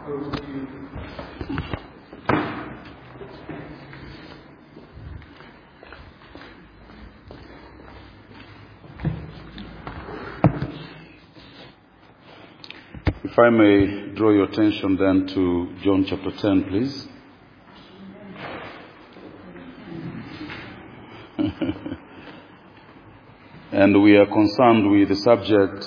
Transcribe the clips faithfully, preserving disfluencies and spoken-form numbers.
If I may draw your attention then to John chapter ten, please. And we are concerned with the subject,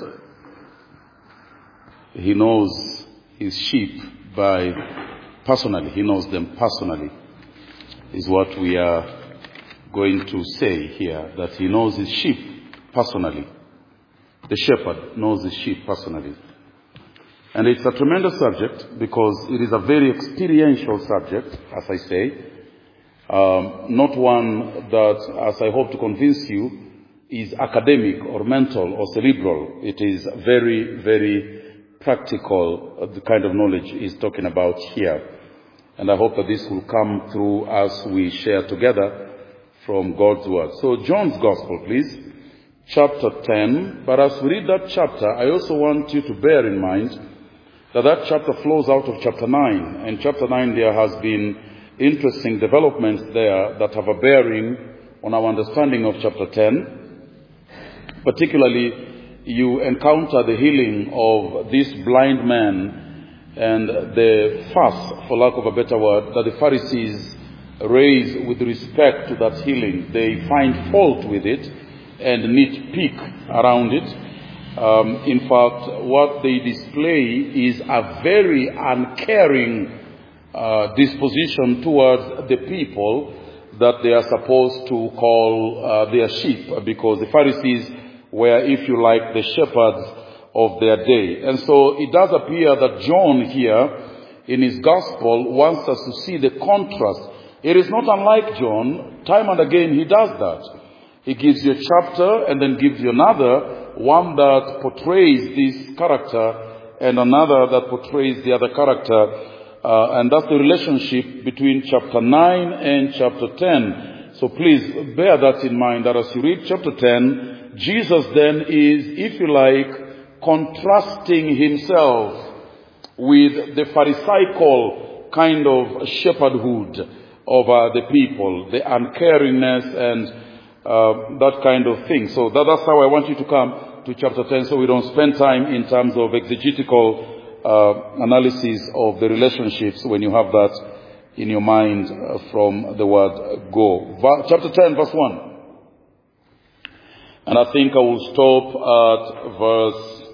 he knows his sheep by personally, he knows them personally, is what we are going to say here, that he knows his sheep personally. The shepherd knows his sheep personally. And it's a tremendous subject because it is a very experiential subject, as I say. Um, not one that, as I hope to convince you, is academic or mental or cerebral. It is very, very practical, uh, the kind of knowledge he's talking about here. And I hope that this will come through as we share together from God's Word. So John's Gospel, please, chapter ten. But as we read that chapter, I also want you to bear in mind that that chapter flows out of chapter nine. And chapter nine, there has been interesting developments there that have a bearing on our understanding of chapter ten. Particularly, you encounter the healing of this blind man and the fuss, for lack of a better word, that the Pharisees raise with respect to that healing. They find fault with it and nitpick around it. Um, in fact, what they display is a very uncaring uh, disposition towards the people that they are supposed to call uh, their sheep, because the Pharisees were, if you like, the shepherds of their day. And so it does appear that John here in his gospel wants us to see the contrast. It is not unlike John. Time and again he does that. He gives you a chapter and then gives you another, one that portrays this character and another that portrays the other character. Uh, and that's the relationship between chapter nine and chapter ten. So please bear that in mind, that as you read chapter ten, Jesus then is, if you like, contrasting himself with the Pharisaical kind of shepherdhood of uh, the people, the uncaringness and uh, that kind of thing. So that, that's how I want you to come to chapter ten, so we don't spend time in terms of exegetical uh, analysis of the relationships when you have that in your mind uh, from the word go. Va- chapter ten, verse one. And I think I will stop at verse,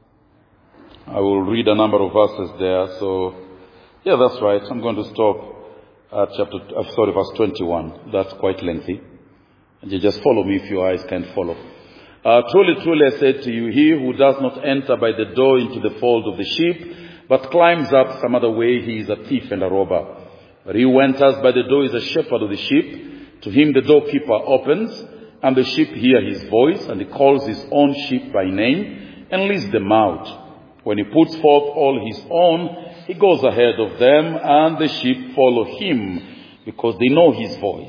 I will read a number of verses there. So, yeah, that's right. I'm going to stop at chapter, uh, sorry, verse twenty-one. That's quite lengthy. And you just follow me if your eyes can't follow. Uh, truly, truly, I said to you, he who does not enter by the door into the fold of the sheep, but climbs up some other way, he is a thief and a robber. But he who enters by the door is a shepherd of the sheep. To him the doorkeeper opens, and the sheep hear his voice, and he calls his own sheep by name, and leads them out. When he puts forth all his own, he goes ahead of them, and the sheep follow him, because they know his voice.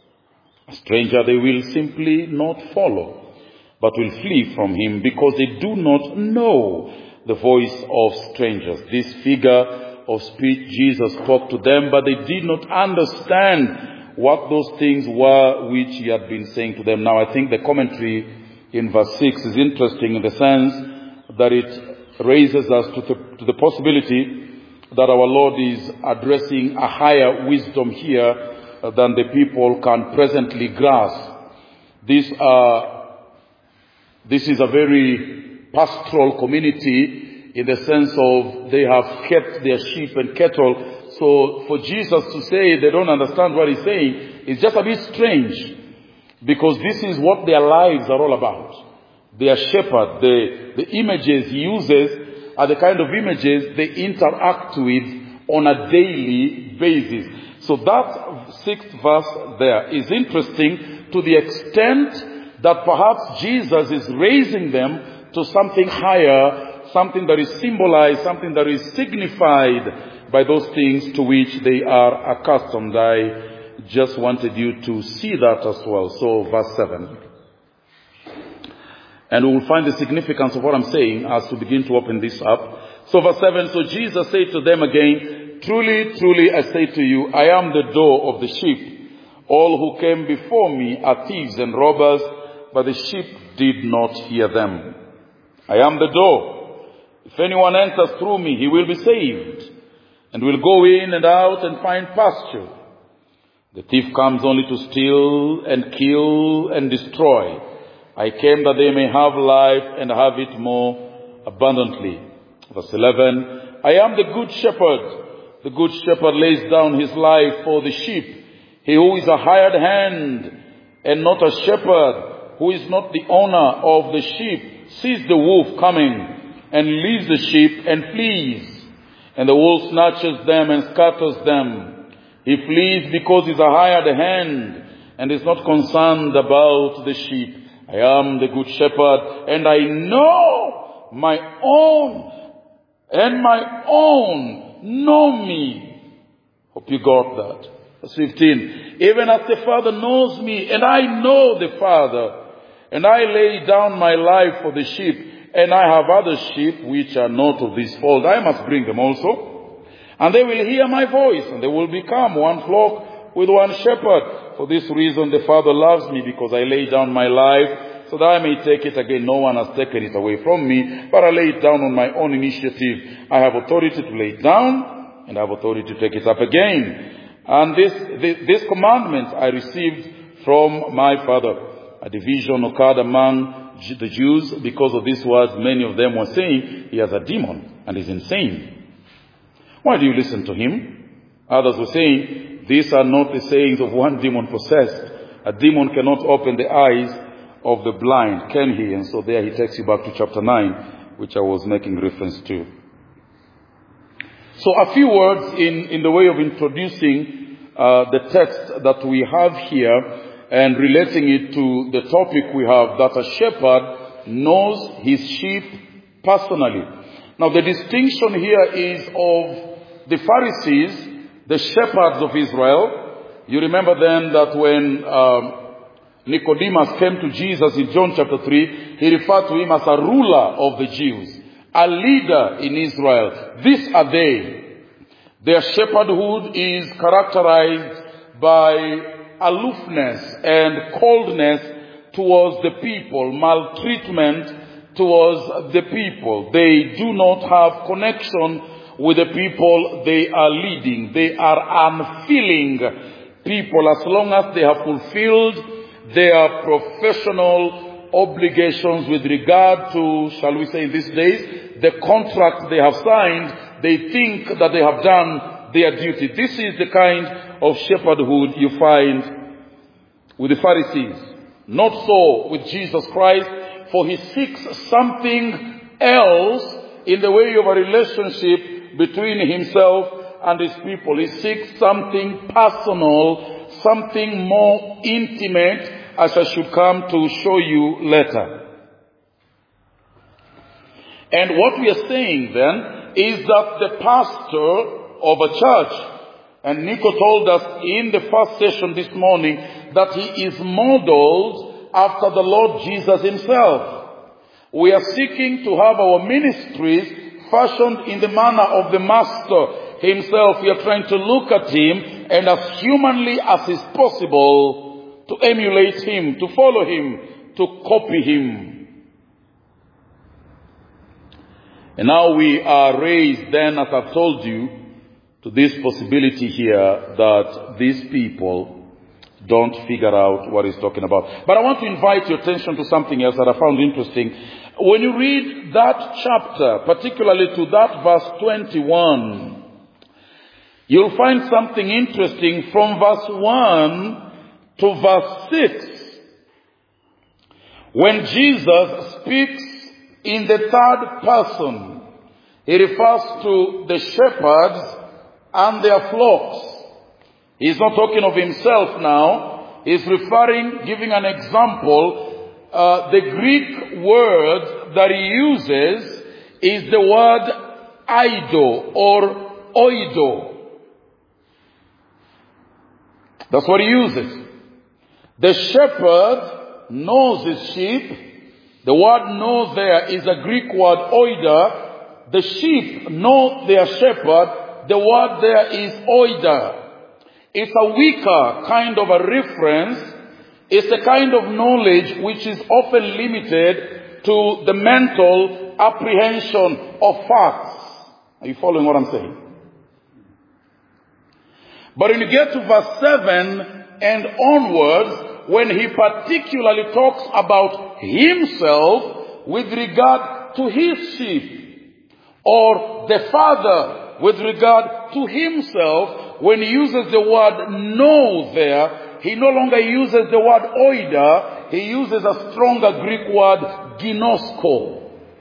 A stranger they will simply not follow, but will flee from him, because they do not know the voice of strangers. This figure of speech Jesus spoke to them, but they did not understand what those things were which he had been saying to them. Now, I think the commentary in verse six is interesting in the sense that it raises us to the, to the possibility that our Lord is addressing a higher wisdom here than the people can presently grasp. This, uh, this is a very pastoral community in the sense of they have kept their sheep and cattle. So for Jesus to say they don't understand what he's saying is just a bit strange, because this is what their lives are all about. They are shepherds. The, the images he uses are the kind of images they interact with on a daily basis. So that sixth verse there is interesting to the extent that perhaps Jesus is raising them to something higher, something that is symbolized, something that is signified by those things to which they are accustomed. I just wanted you to see that as well. So verse seven. And we will find the significance of what I'm saying as we begin to open this up. So verse seven, so Jesus said to them again, truly, truly, I say to you, I am the door of the sheep. All who came before me are thieves and robbers, but the sheep did not hear them. I am the door. If anyone enters through me, he will be saved, and will go in and out and find pasture. The thief comes only to steal and kill and destroy. I came that they may have life and have it more abundantly. Verse eleven, I am the good shepherd. The good shepherd lays down his life for the sheep. He who is a hired hand and not a shepherd, who is not the owner of the sheep, sees the wolf coming and leaves the sheep and flees. And the wolf snatches them and scatters them. He flees because he is a hired hand and is not concerned about the sheep. I am the good shepherd, and I know my own, and my own know me. Hope you got that. Verse fifteen, even as the Father knows me, and I know the Father, and I lay down my life for the sheep, and I have other sheep which are not of this fold. I must bring them also, and they will hear my voice, and they will become one flock with one shepherd. For this reason the Father loves me, because I lay down my life, so that I may take it again. No one has taken it away from me, but I lay it down on my own initiative. I have authority to lay it down, and I have authority to take it up again. And this, this, this commandment I received from my Father. A division occurred among the Jews. Because of these words, many of them were saying, he has a demon and is insane. Why do you listen to him? Others were saying, these are not the sayings of one demon possessed. A demon cannot open the eyes of the blind, can he? And so there he takes you back to chapter nine, which I was making reference to. So a few words in, in the way of introducing uh, the text that we have here and relating it to the topic we have, that a shepherd knows his sheep personally. Now the distinction here is of the Pharisees, the shepherds of Israel. You remember then that when um, Nicodemus came to Jesus in John chapter three, he referred to him as a ruler of the Jews, a leader in Israel. These are they. Their shepherdhood is characterized by aloofness and coldness towards the people, maltreatment towards the people. They do not have connection with the people they are leading. They are unfeeling people as long as they have fulfilled their professional obligations with regard to, shall we say in these days, the contract they have signed. They think that they have done their duty. This is the kind of shepherdhood you find with the Pharisees. Not so with Jesus Christ, for he seeks something else in the way of a relationship between himself and his people. He seeks something personal, something more intimate, as I should come to show you later. And what we are saying then is that the pastor of a church, and Nico told us in the first session this morning that he is modeled after the Lord Jesus himself. We are seeking to have our ministries fashioned in the manner of the Master himself. We are trying to look at him and as humanly as is possible to emulate him, to follow him, to copy him. And now we are raised then, as I've told you, to this possibility here that these people don't figure out what he's talking about. But I want to invite your attention to something else that I found interesting. When you read that chapter, particularly to that verse twenty-one, you'll find something interesting from verse one to verse six. When Jesus speaks in the third person, he refers to the shepherds and their flocks. He's not talking of himself now. He's referring, giving an example. Uh, the Greek word that he uses is the word eido or oido. That's what he uses. The shepherd knows his sheep. The word knows there is a Greek word oida the sheep know their shepherd, the word there is oida. It's a weaker kind of a reference. It's a kind of knowledge which is often limited to the mental apprehension of facts. Are you following what I'm saying? But when you get to verse seven and onwards, when he particularly talks about himself with regard to his sheep, or the Father with regard to himself, when he uses the word know there, he no longer uses the word oida, he uses a stronger Greek word ginosko.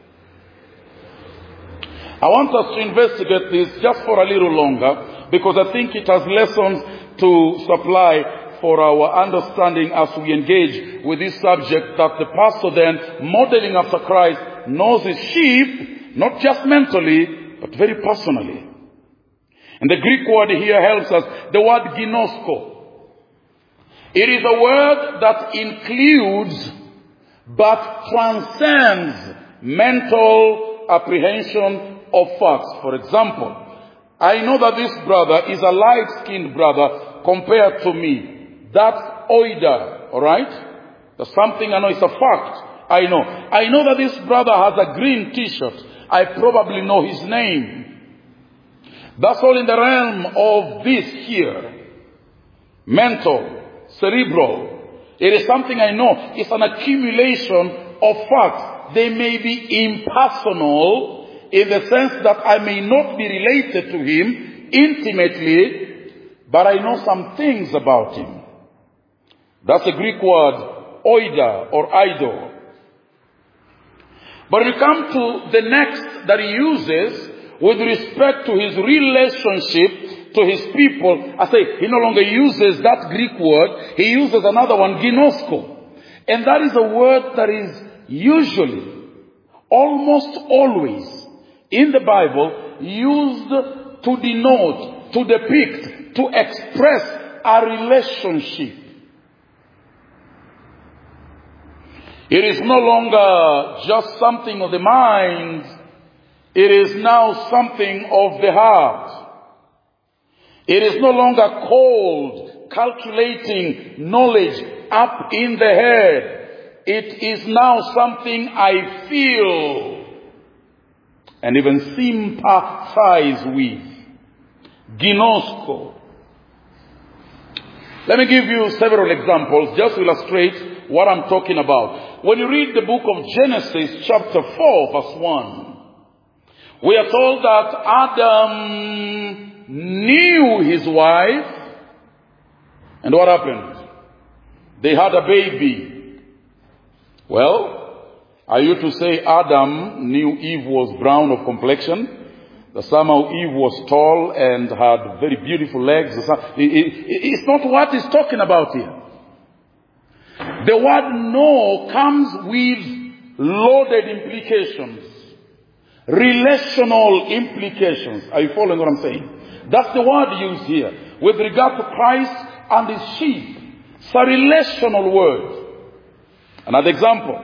I want us to investigate this just for a little longer, because I think it has lessons to supply for our understanding as we engage with this subject, that the pastor then, modeling after Christ, knows his sheep, not just mentally, but very personally. And the Greek word here helps us, the word ginosko. It is a word that includes but transcends mental apprehension of facts. For example, I know that this brother is a light-skinned brother compared to me. That's oida, alright? That's something I know, it's a fact. I know. I know that this brother has a green t-shirt. I probably know his name. That's all in the realm of this here. Mental. Cerebral. It is something I know. It's an accumulation of facts. They may be impersonal in the sense that I may not be related to him intimately, but I know some things about him. That's the Greek word oida or idol. But when you come to the next that he uses with respect to his relationship to his people, I say he no longer uses that Greek word, he uses another one, ginosko. And that is a word that is usually, almost always, in the Bible, used to denote, to depict, to express a relationship. It is no longer just something of the mind, it is now something of the heart. It is no longer cold, calculating knowledge up in the head. It is now something I feel and even sympathize with. Ginosko. Let me give you several examples just to illustrate what I'm talking about. When you read the book of Genesis chapter four verse one, we are told that Adam knew his wife, and what happened? They had a baby. Well, are you to say Adam knew Eve was brown of complexion? That somehow Eve was tall and had very beautiful legs? It's not what he's talking about here. The word know comes with loaded implications. Relational implications. Are you following what I'm saying? That's the word used here. With regard to Christ and his sheep. It's a relational word. Another example.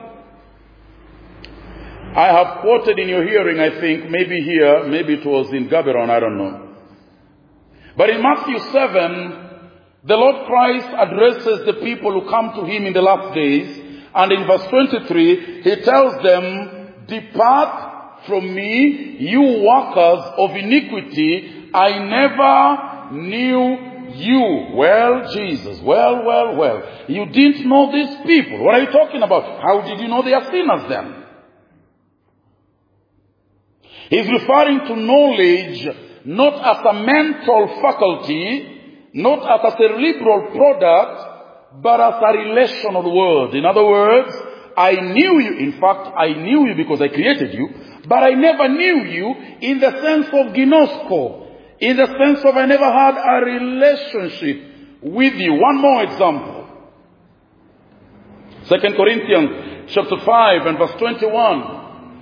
I have quoted in your hearing, I think, maybe here, maybe it was in Gaborone, I don't know. But in Matthew seven, the Lord Christ addresses the people who come to him in the last days. And in verse twenty-three, he tells them, "Depart from me, you workers of iniquity, I never knew you." Well, Jesus, well, well, well. You didn't know these people. What are you talking about? How did you know they are sinners then? He's referring to knowledge not as a mental faculty, not as a cerebral product, but as a relational word. In other words, I knew you. In fact, I knew you because I created you, but I never knew you in the sense of ginosko, in the sense of I never had a relationship with you. One more example. Second Corinthians chapter five and verse twenty-one.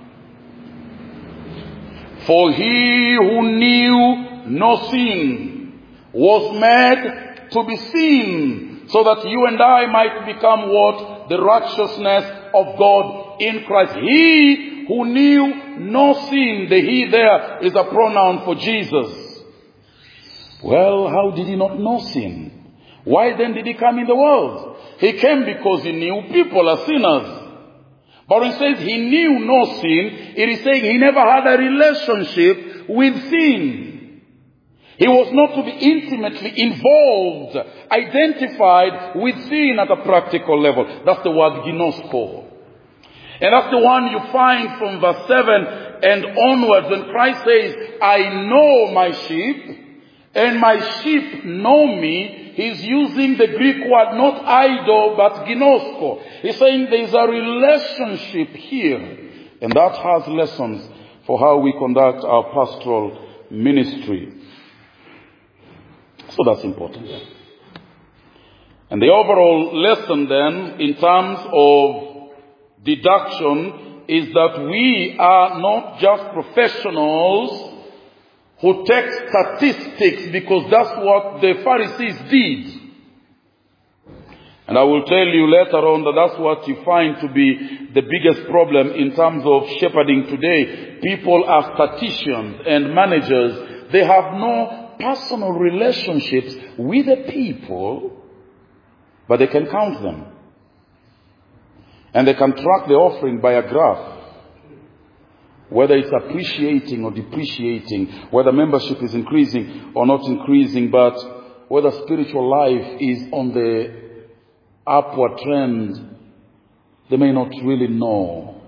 For he who knew no sin was made to be sin, so that you and I might become what? The righteousness of God in Christ. He who knew no sin. The he there is a pronoun for Jesus. Well, how did he not know sin? Why then did he come in the world? He came because he knew people are sinners. But when it says he knew no sin, it is saying he never had a relationship with sin. He was not to be intimately involved, identified with sin at a practical level. That's the word ginosko. And that's the one you find from verse seven and onwards when Christ says, I know my sheep, and my sheep know me. He's using the Greek word not idol but ginosko. He's saying there's a relationship here. And that has lessons for how we conduct our pastoral ministry. So that's important. And the overall lesson then in terms of deduction is that we are not just professionals who take statistics because that's what the Pharisees did. And I will tell you later on that that's what you find to be the biggest problem in terms of shepherding today. People are statisticians and managers. They have no personal relationships with the people, but they can count them. And they can track the offering by a graph. Whether it's appreciating or depreciating, whether membership is increasing or not increasing, but whether spiritual life is on the upward trend, they may not really know.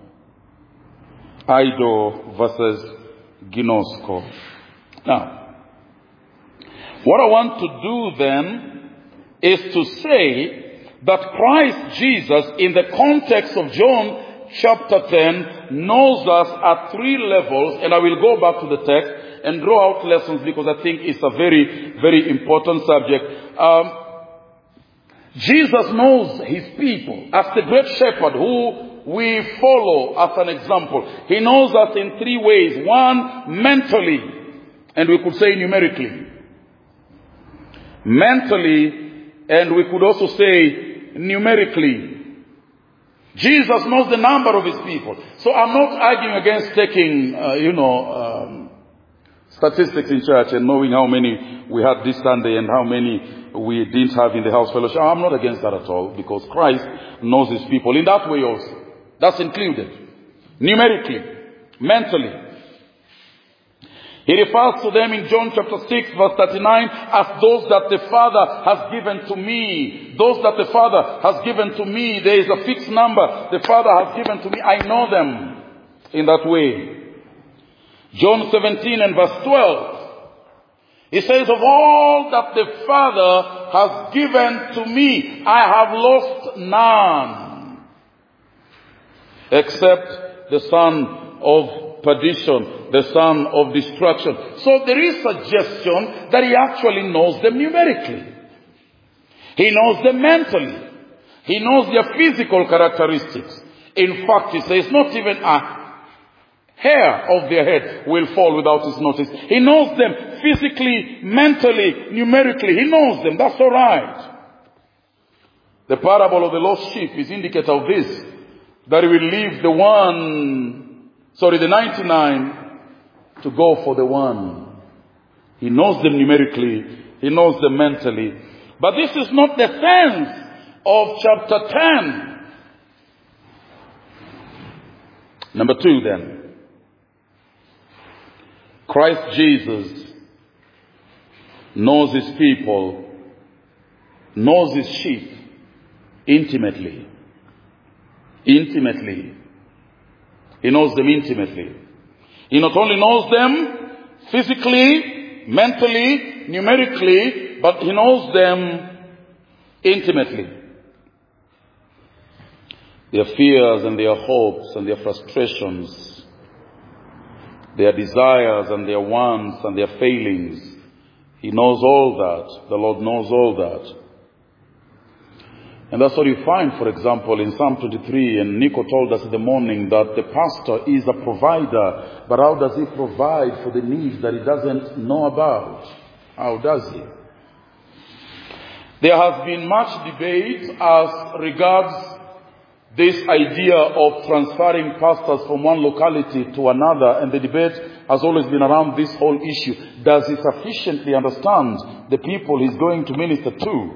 Idol versus ginosko. Now, what I want to do then is to say that Christ Jesus, in the context of John chapter ten, knows us at three levels, and I will go back to the text and draw out lessons because I think it's a very, very important subject. Um, Jesus knows his people as the great shepherd who we follow as an example. He knows us in three ways. One, mentally, and we could say numerically. Mentally, and we could also say numerically. Jesus knows the number of his people. So I'm not arguing against taking, uh, you know, um, statistics in church and knowing how many we had this Sunday and how many we didn't have in the house fellowship. I'm not against that at all because Christ knows his people in that way also. That's included. Numerically, mentally. He refers to them in John chapter six verse thirty-nine as those that the Father has given to me. Those that the Father has given to me. There is a fixed number the Father has given to me. I know them in that way. John seventeen and verse twelve. He says, of all that the Father has given to me, I have lost none. Except the son of perdition, the son of destruction. So there is suggestion that he actually knows them numerically. He knows them mentally. He knows their physical characteristics. In fact, he says not even a hair of their head will fall without his notice. He knows them physically, mentally, numerically. He knows them. That's all right. The parable of the lost sheep is indicative of this. That he will leave the one, sorry, the ninety-nine to go for the one. He knows them numerically. He knows them mentally. But this is not the sense of chapter ten. Number two then. Christ Jesus knows his people, knows his sheep intimately. Intimately. He knows them intimately. He not only knows them physically, mentally, numerically, but he knows them intimately. Their fears and their hopes and their frustrations, their desires and their wants and their failings. He knows all that. The Lord knows all that. And that's what you find, for example, in Psalm twenty-three. And Nico told us in the morning that the pastor is a provider. But how does he provide for the needs that he doesn't know about? How does he? There has been much debate as regards this idea of transferring pastors from one locality to another, and the debate has always been around this whole issue. Does he sufficiently understand the people he's going to minister to?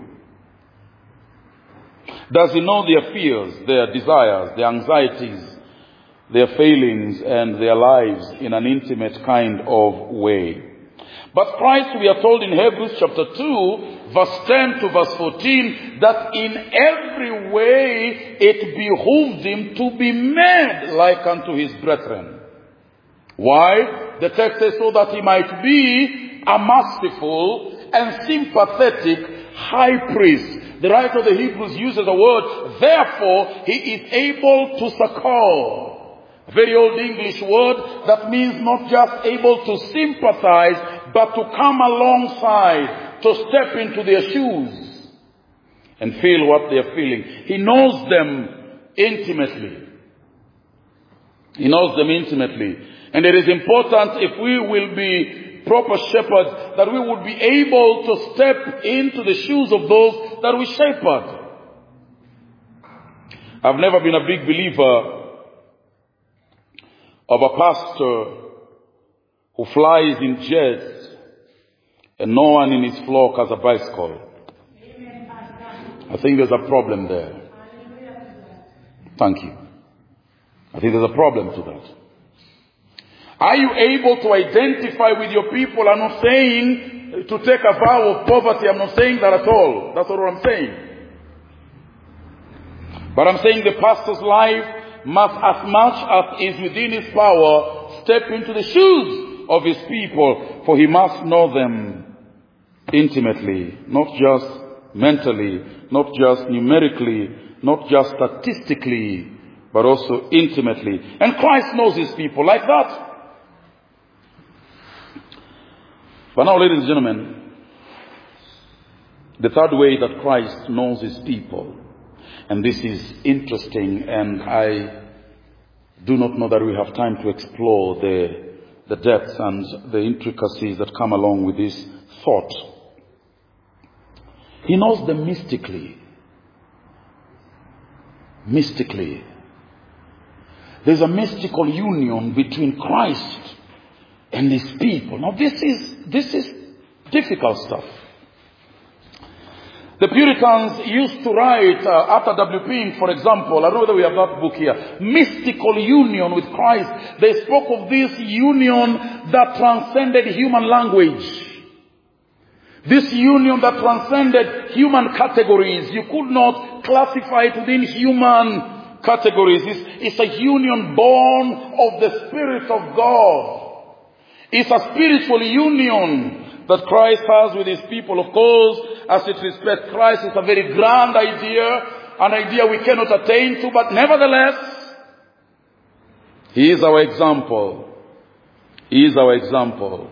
Does he know their fears, their desires, their anxieties, their failings, and their lives in an intimate kind of way? But Christ, we are told in Hebrews chapter two, verse ten to verse fourteen, that in every way it behooved him to be made like unto his brethren. Why? The text says, so that he might be a merciful and sympathetic high priest. The writer of the Hebrews uses the word, therefore he is able to succor. A very old English word that means not just able to sympathize, but to come alongside, to step into their shoes and feel what they are feeling. He knows them intimately. He knows them intimately. And it is important, if we will be proper shepherds, that we would be able to step into the shoes of those that we shepherd. I've never been a big believer of a pastor who flies in jets and no one in his flock has a bicycle. I think there's a problem there. Thank you. I think there's a problem to that. Are you able to identify with your people? I'm not saying to take a vow of poverty. I'm not saying that at all. That's not what I'm saying. But I'm saying the pastor's life must, as much as is within his power, step into the shoes of his people, for he must know them intimately, not just mentally, not just numerically, not just statistically, but also intimately. And Christ knows his people like that. But now, ladies and gentlemen, the third way that Christ knows his people, and this is interesting, and I do not know that we have time to explore the, the depths and the intricacies that come along with this thought. He knows them mystically. Mystically. There's a mystical union between Christ and his people. Now this is, this is difficult stuff. The Puritans used to write, uh, after W P, for example, I don't know whether we have that book here, mystical union with Christ. They spoke of this union that transcended human language. This union that transcended human categories. You could not classify it within human categories. It's, it's a union born of the Spirit of God. It's a spiritual union that Christ has with his people. Of course, as it respects Christ, it's a very grand idea, an idea we cannot attain to, but nevertheless, he is our example. He is our example.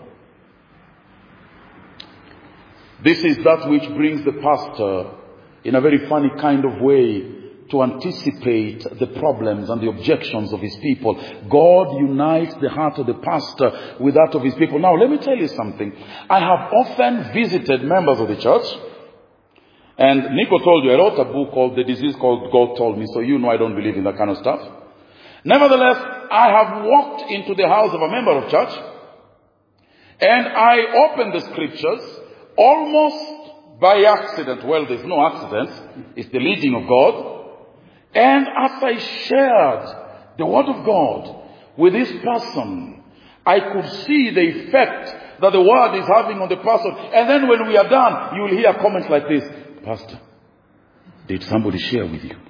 This is that which brings the pastor, in a very funny kind of way, to anticipate the problems and the objections of his people. God unites the heart of the pastor with that of his people. Now, let me tell you something. I have often visited members of the church, and Nico told you, I wrote a book called The Disease Called God Told Me, so you know I don't believe in that kind of stuff. Nevertheless, I have walked into the house of a member of church, and I opened the scriptures almost by accident. Well, there's no accident. It's the leading of God. And as I shared the word of God with this person, I could see the effect that the word is having on the person. And then when we are done, you will hear comments like this. Pastor, did somebody share with you?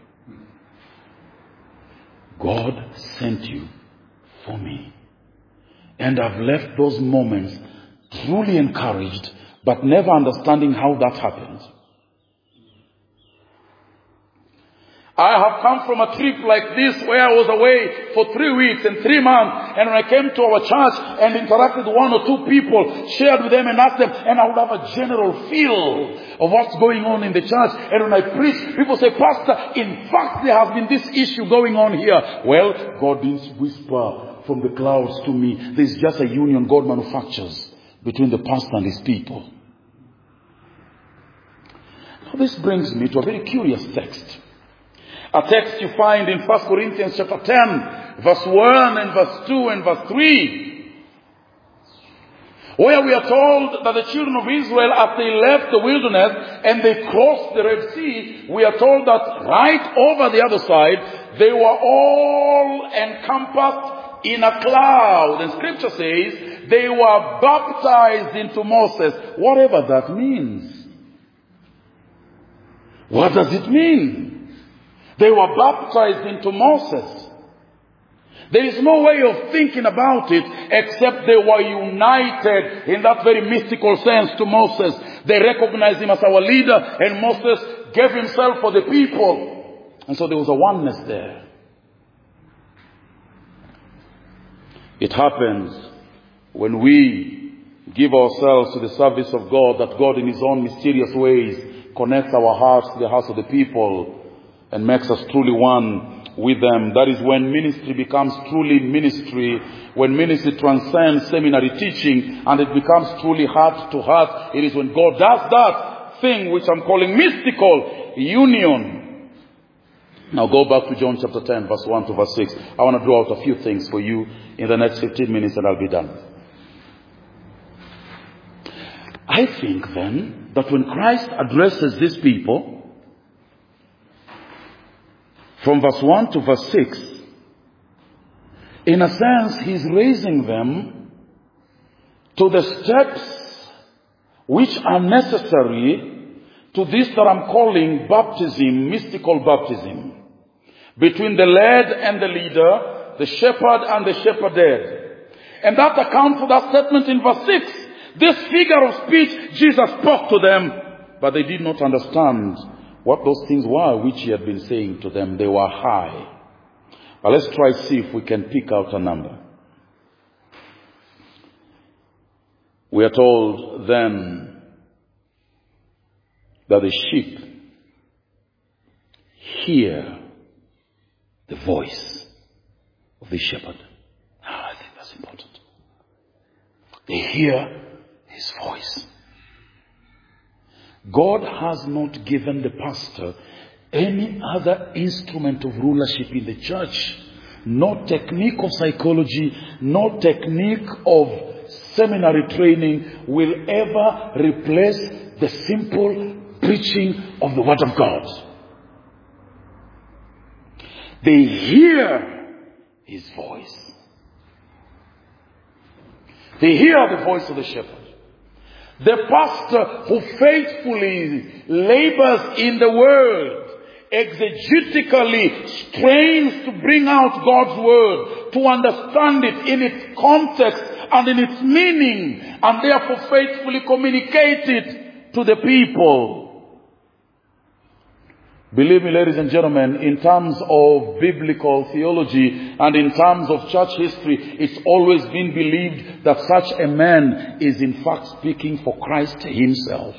God sent you for me. And I've left those moments truly encouraged, but never understanding how that happened. I have come from a trip like this where I was away for three weeks and three months. And when I came to our church and interacted with one or two people, shared with them and asked them, and I would have a general feel of what's going on in the church. And when I preach, people say, Pastor, in fact, there has been this issue going on here. Well, God didn't whisper from the clouds to me. There's just a union God manufactures between the pastor and his people. Now, this brings me to a very curious text. A text you find in First Corinthians chapter ten, verse one and verse two and verse three, where we are told that the children of Israel, as they left the wilderness and they crossed the Red Sea, we are told that right over the other side, they were all encompassed in a cloud. And Scripture says they were baptized into Moses. Whatever that means. What does it mean? They were baptized into Moses. There is no way of thinking about it except they were united in that very mystical sense to Moses. They recognized him as our leader, and Moses gave himself for the people. And so there was a oneness there. It happens when we give ourselves to the service of God, that God in his own mysterious ways connects our hearts to the hearts of the people and makes us truly one with them. That is when ministry becomes truly ministry, when ministry transcends seminary teaching and it becomes truly heart to heart. It is when God does that thing which I'm calling mystical union. Now go back to John chapter ten, verse one to verse six. I want to draw out a few things for you in the next fifteen minutes and I'll be done. I think then that when Christ addresses these people, from verse one to verse six, in a sense, he's raising them to the steps which are necessary to this that I'm calling baptism, mystical baptism, between the led and the leader, the shepherd and the shepherded. And that accounts for that statement in verse six. This figure of speech, Jesus spoke to them, but they did not understand what those things were which he had been saying to them. They were high. But let's try to see if we can pick out a number. We are told then that the sheep hear the voice of the shepherd. Oh, I think that's important. They hear his voice. God has not given the pastor any other instrument of rulership in the church. No technique of psychology, no technique of seminary training will ever replace the simple preaching of the Word of God. They hear his voice. They hear the voice of the shepherd. The pastor who faithfully labors in the word, exegetically strains to bring out God's word, to understand it in its context and in its meaning, and therefore faithfully communicate it to the people. Believe me, ladies and gentlemen, in terms of biblical theology and in terms of church history, it's always been believed that such a man is in fact speaking for Christ himself.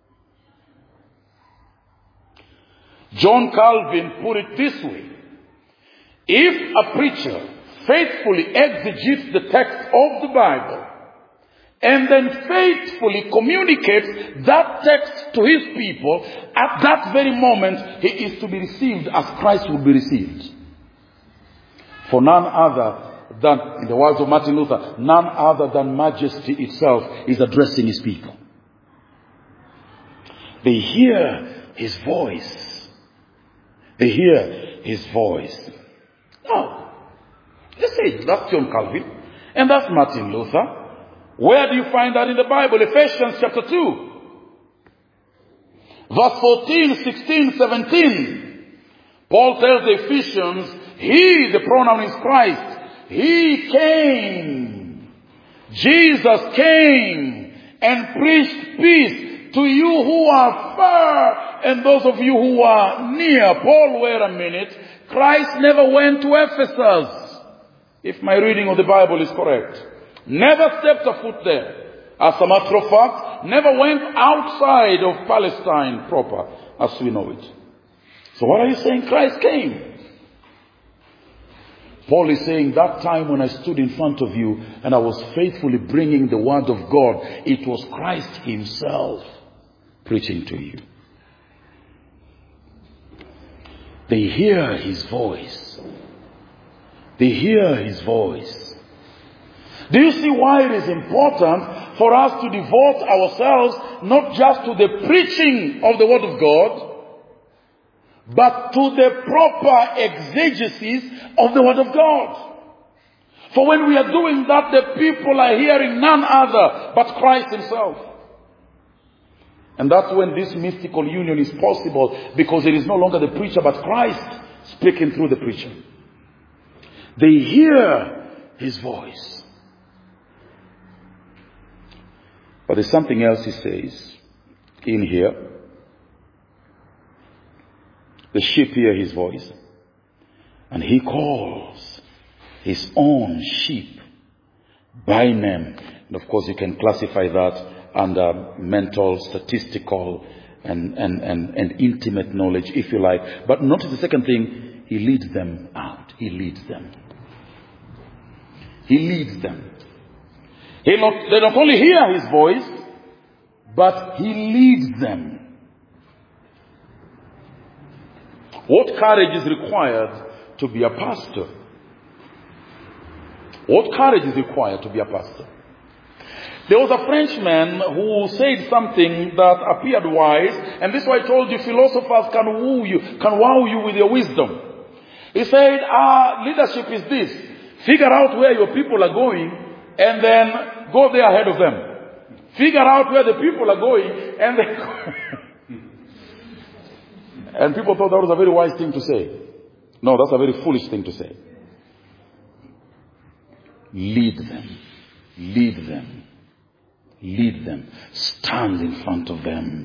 John Calvin put it this way: if a preacher faithfully exegetes the text of the Bible and then faithfully communicates that text to his people, at that very moment he is to be received as Christ would be received. For none other than, in the words of Martin Luther, none other than majesty itself is addressing his people. They hear his voice. They hear his voice. Now, let's say that's John Calvin and that's Martin Luther. Where do you find that in the Bible? Ephesians chapter two. Verse fourteen, sixteen, seventeen. Paul tells the Ephesians, he, the pronoun is Christ, he came. Jesus came and preached peace to you who are far and those of you who are near. Paul, wait a minute. Christ never went to Ephesus, if my reading of the Bible is correct. Never stepped a foot there. As a matter of fact, never went outside of Palestine proper, as we know it. So what are you saying? Christ came. Paul is saying, that time when I stood in front of you and I was faithfully bringing the word of God, it was Christ himself preaching to you. They hear his voice. They hear his voice. Do you see why it is important for us to devote ourselves not just to the preaching of the Word of God, but to the proper exegesis of the Word of God? For when we are doing that, the people are hearing none other but Christ himself. And that's when this mystical union is possible, because it is no longer the preacher but Christ speaking through the preacher. They hear his voice. But there's something else he says in here. The sheep hear his voice, and he calls his own sheep by name. And of course you can classify that under mental, statistical, and, and, and, and intimate knowledge, if you like. But notice the second thing, he leads them out. He leads them. He leads them. He not, they not only hear his voice, but he leads them. What courage is required to be a pastor? What courage is required to be a pastor? There was a Frenchman who said something that appeared wise, and this is why I told you philosophers can woo you, can wow you with their wisdom. He said, ah, leadership is this. Figure out where your people are going, and then go there ahead of them. Figure out where the people are going, and then... And people thought that was a very wise thing to say. No, that's a very foolish thing to say. Lead them. Lead them. Lead them. Stand in front of them.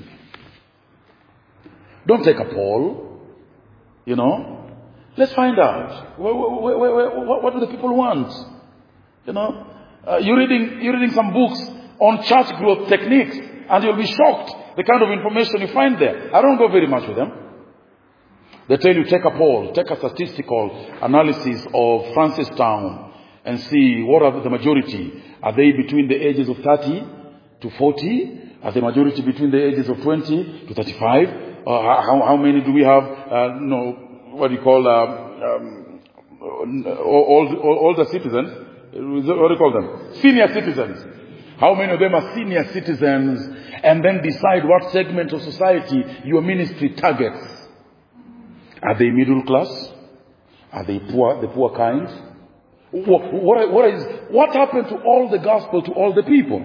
Don't take a poll. You know. Let's find out. What, what, what, what do the people want? You know. Uh, you're reading, you're reading some books on church growth techniques, and you'll be shocked the kind of information you find there. I don't go very much with them. They tell you, take a poll, take a statistical analysis of Francistown and see what are the majority. Are they between the ages of thirty to forty? Are the majority between the ages of twenty to thirty-five? Uh, how, how many do we have, uh, no, what do you call, uh, um, all, all, all the citizens? What do you call them? Senior citizens. How many of them are senior citizens? And then decide what segment of society your ministry targets. Are they middle class? Are they poor, the poor kind? What, what, what, is, what happened to all the gospel to all the people?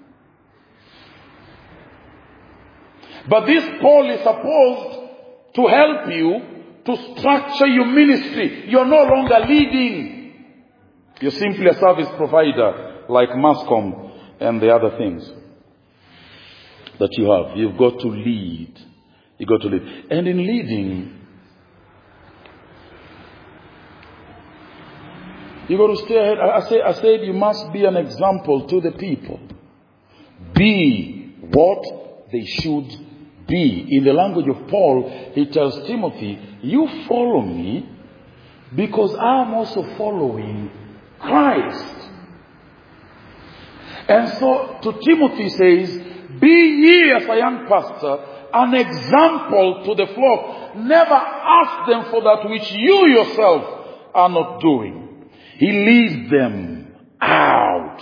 But this poll is supposed to help you to structure your ministry. You're no longer leading. You're simply a service provider like Mascom and the other things that you have. You've got to lead. You've got to lead. And in leading, you got to stay ahead. I, I, say, I said you must be an example to the people. Be what they should be. In the language of Paul, he tells Timothy, you follow me because I am also following Christ. And so to Timothy he says, be ye as a young pastor an example to the flock. Never ask them for that which you yourself are not doing. He leads them out.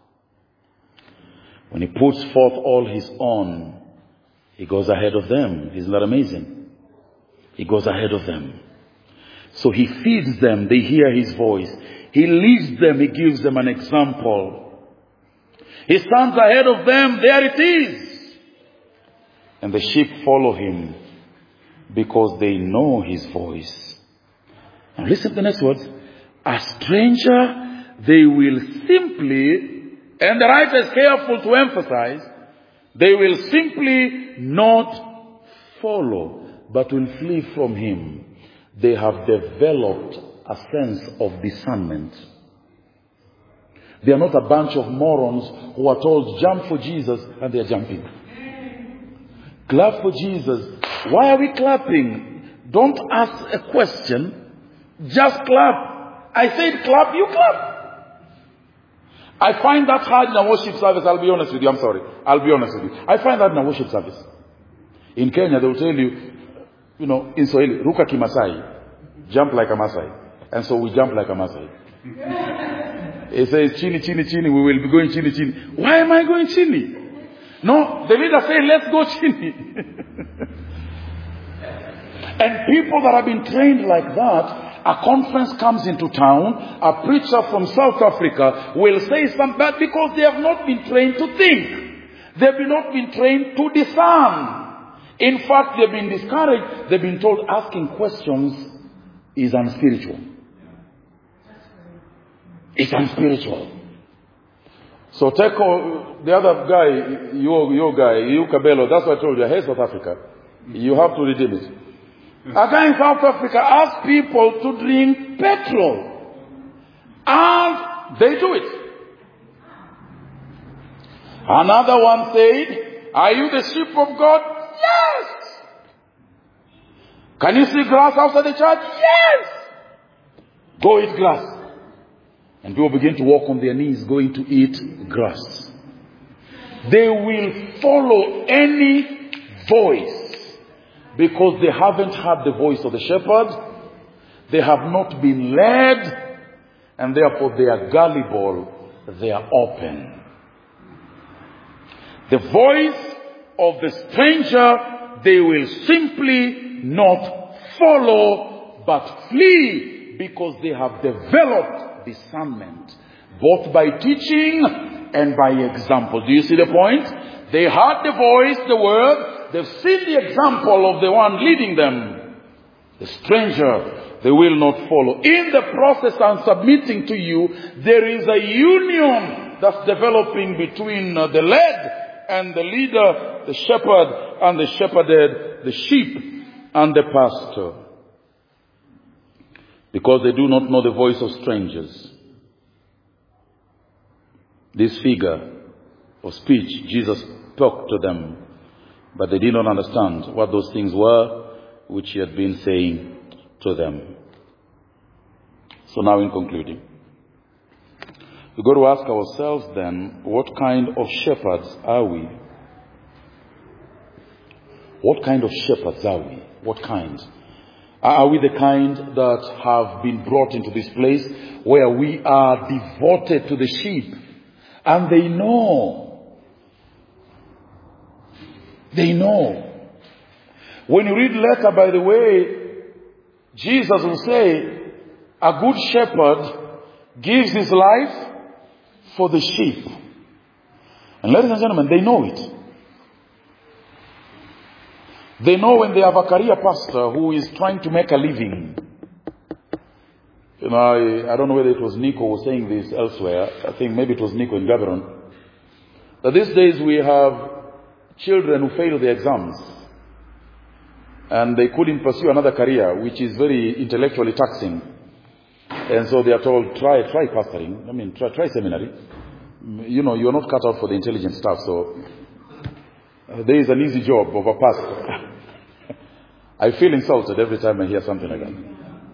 When he puts forth all his own, he goes ahead of them. Isn't that amazing? He goes ahead of them. So he feeds them. They hear his voice. He leads them. He gives them an example. He stands ahead of them. There it is. And the sheep follow him because they know his voice. Now listen to the next words. A stranger they will simply, and the writer is careful to emphasize, they will simply not follow, but will flee from him. They have developed a sense of discernment. They are not a bunch of morons who are told, jump for Jesus, and they are jumping. Clap for Jesus. Why are we clapping? Don't ask a question. Just clap. I said clap, you clap. I find that hard in a worship service. I'll be honest with you. I'm sorry. I'll be honest with you. I find that in a worship service. In Kenya, they will tell you, You know, in Swahili, ruka kimasai, jump like a Masai. And so we jump like a Masai. It says, chini, chini, chini, we will be going chini, chini. Why am I going chini? No, the leader said, let's go chini. And people that have been trained like that, a conference comes into town, a preacher from South Africa will say something bad because they have not been trained to think. They have not been trained to discern. In fact, they've been discouraged. They've been told asking questions is unspiritual. It's unspiritual. So take all, the other guy, your, your guy, you Cabello, that's what I told you, I hate South Africa. You have to redeem it. A guy in South Africa asked people to drink petrol. And they do it. Another one said, are you the sheep of God? Yes. Can you see grass outside the church? Yes. Go eat grass. And people begin to walk on their knees going to eat grass. They will follow any voice because they haven't heard the voice of the shepherd. They have not been led, and therefore they are gullible, they are open. The voice of the stranger they will simply not follow but flee because they have developed discernment both by teaching and by example. Do you see the point? They heard the voice, the word, they've seen the example of the one leading them. The stranger they will not follow. In the process I'm submitting to you, there is a union that's developing between uh, the led and the leader, the shepherd and the shepherded, the sheep and the pastor. Because they do not know the voice of strangers. This figure of speech, Jesus spoke to them, but they did not understand what those things were which he had been saying to them. So now in concluding, we've got to ask ourselves then, what kind of shepherds are we? What kind of shepherds are we? What kind? Are we the kind that have been brought into this place where we are devoted to the sheep? And they know. They know. When you read letter, by the way, Jesus will say, a good shepherd gives his life for the sheep. And ladies and gentlemen, they know it. They know when they have a career pastor who is trying to make a living. You know, I, I don't know whether it was Nico who was saying this elsewhere. I think maybe it was Nico in Gaborone. But these days we have children who fail the exams. And they couldn't pursue another career, which is very intellectually taxing. And so they are told, try, try pastoring. I mean, try, try seminary. You know, you're not cut out for the intelligent stuff, so uh, there is an easy job of a pastor. I feel insulted every time I hear something like that.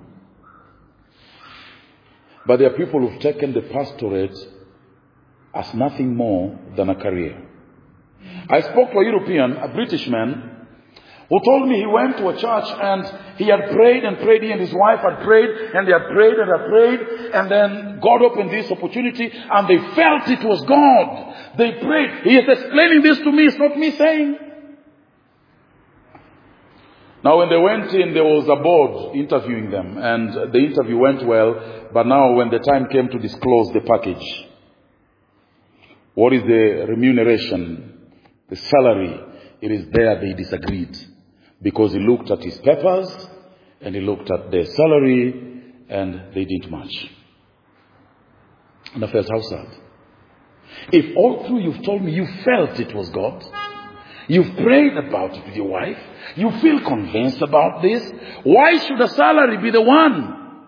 But there are people who've taken the pastorate as nothing more than a career. I spoke to a European, a British man, who told me he went to a church and he had prayed and prayed, he and his wife had prayed and they had prayed and had prayed, and then God opened this opportunity and they felt it was God. They prayed. He is explaining this to me, it's not me saying. Now when they went in, there was a board interviewing them, and the interview went well, but now when the time came to disclose the package, what is the remuneration, the salary, it is there they disagreed. Because he looked at his papers, and he looked at their salary, and they didn't match. And I felt how sad. If all through you've told me you felt it was God, you've prayed about it with your wife, you feel convinced about this, why should the salary be the one?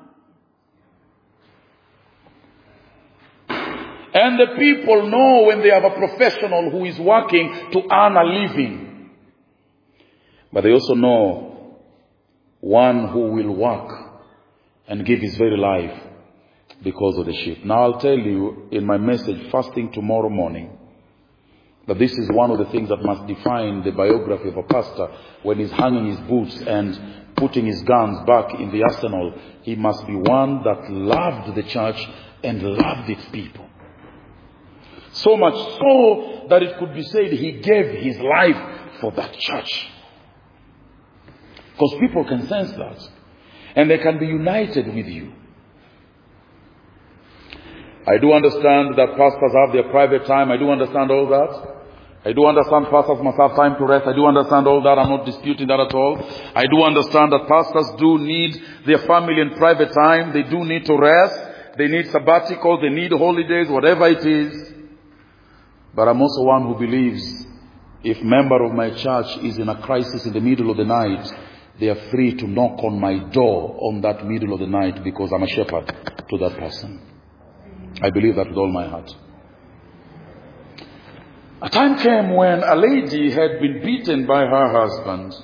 And the people know when they have a professional who is working to earn a living. But they also know one who will work and give his very life because of the sheep. Now I'll tell you in my message, fasting tomorrow morning, But this is one of the things that must define the biography of a pastor. When he's hanging his boots and putting his guns back in the arsenal, he must be one that loved the church and loved its people. So much so that it could be said he gave his life for that church. Because people can sense that. And they can be united with you. I do understand that pastors have their private time. I do understand all that. I do understand pastors must have time to rest. I do understand all that. I'm not disputing that at all. I do understand that pastors do need their family and private time. They do need to rest. They need sabbaticals. They need holidays, whatever it is. But I'm also one who believes if a member of my church is in a crisis in the middle of the night, they are free to knock on my door on that middle of the night because I'm a shepherd to that person. I believe that with all my heart. A time came when a lady had been beaten by her husband.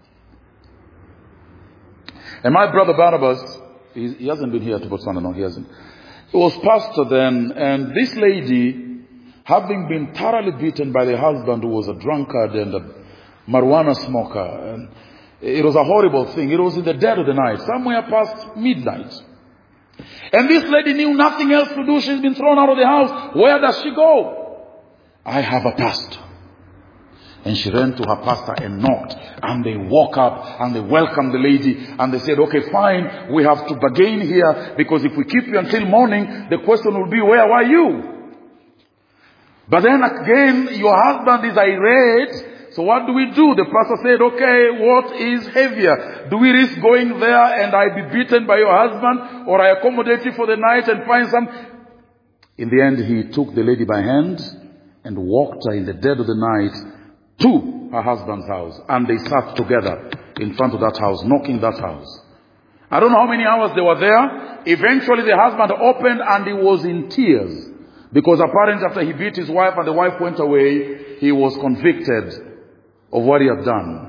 And my brother Barnabas, he, he hasn't been here to Botswana, no, he hasn't. He was pastor then, and this lady, having been thoroughly beaten by the husband who was a drunkard and a marijuana smoker, and it was a horrible thing. It was in the dead of the night, somewhere past midnight. And this lady knew nothing else to do. She's been thrown out of the house. Where does she go? I have a pastor. And she ran to her pastor and knocked. And they woke up and they welcomed the lady. And they said, okay, fine, we have to bargain here. Because if we keep you until morning, the question will be, where were you? But then again, your husband is irate. So what do we do? The pastor said, okay, what is heavier? Do we risk going there and I be beaten by your husband? Or I accommodate you for the night and find some? In the end, he took the lady by hand and walked her in the dead of the night to her husband's house. And they sat together in front of that house, knocking that house. I don't know how many hours they were there. Eventually the husband opened and he was in tears. Because apparently after he beat his wife and the wife went away, he was convicted of what he had done.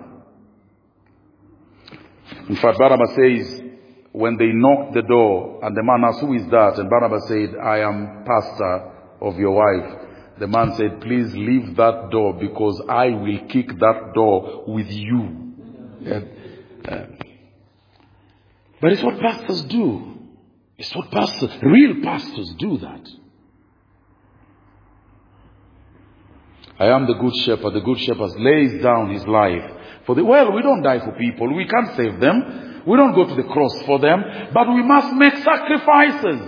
In fact, Barnabas says, when they knocked the door and the man asked, who is that? And Barnabas said, I am pastor of your wife. The man said, please leave that door because I will kick that door with you. Yeah. Uh, but it's what pastors do. It's what pastors, real pastors do that. I am the good shepherd. The good shepherd lays down his life for the, well, we don't die for people. We can't save them. We don't go to the cross for them. But we must make sacrifices.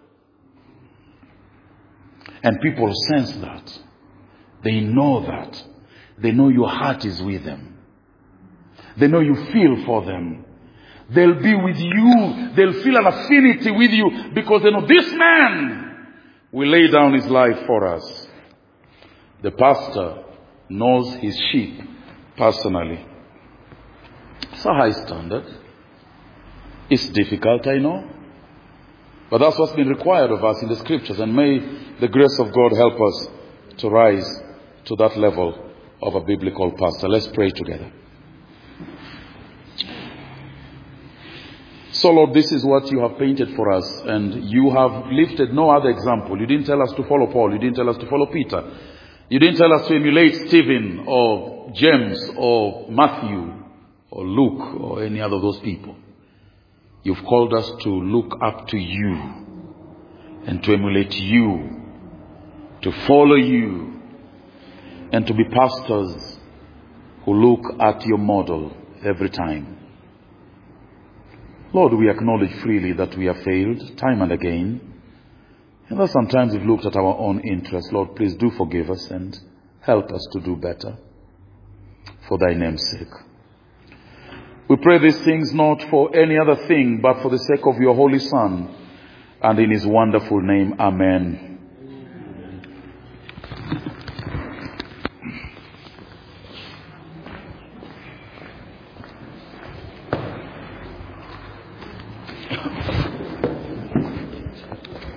And people sense that. They know that. They know your heart is with them. They know you feel for them. They'll be with you. They'll feel an affinity with you because they know this man will lay down his life for us. The pastor knows his sheep personally. It's a high standard. It's difficult, I know. But that's what's been required of us in the scriptures. And may the grace of God help us to rise to that level of a biblical pastor. Let's pray together. So Lord, this is what you have painted for us. And you have lifted no other example. You didn't tell us to follow Paul. You didn't tell us to follow Peter. You didn't tell us to emulate Stephen or James or Matthew or Luke or any other of those people. You've called us to look up to you and to emulate you, to follow you, and to be pastors who look at your model every time. Lord, we acknowledge freely that we have failed time and again. And that sometimes we've looked at our own interests. Lord, please do forgive us and help us to do better for thy name's sake. We pray these things not for any other thing, but for the sake of your Holy Son, and in his wonderful name. Amen.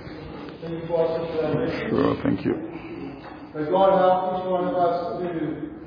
Thank you, Pastor. Sure, thank you. May God help each one of us to